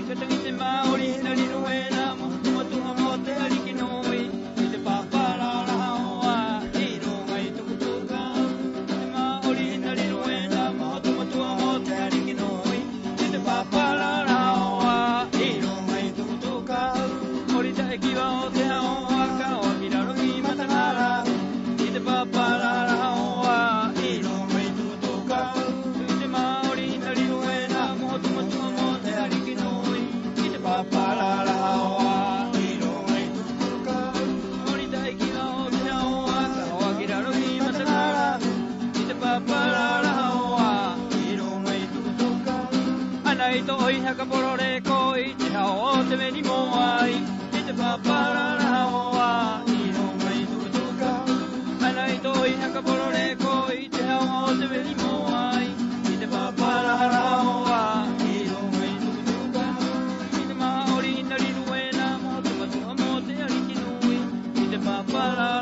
Katangite maori na liruena mo tumatunga mo te alikinoi ite papara hawa iro mai tukutuka te maori na liruena mo tumatunga mo te alikinoi ite papara hawa iro mai tukutuka ori ta ekiwa o te hawa ka o kiraro ki matangara ite papara hawa iro mai tukutuka ite maori na liruena mo tumatunga mo te alikinoi Papara hawa, iro mai tukutuka. Ori tai ki o te hawa, ka hoa ki raro ki matangara. Ite papara hawa, iro mai tukutuka. Ana i to oi haka porore ko i te hao o te meni mo ai. Ite papara hawa, iro mai tukutuka. Ana i to oi haka porore ko i te hao o te meni mo ai. Ite papara hawa, iro mai tukutuka. Ite maori na liruena mo tumatunga mo te alikinui. Ite papara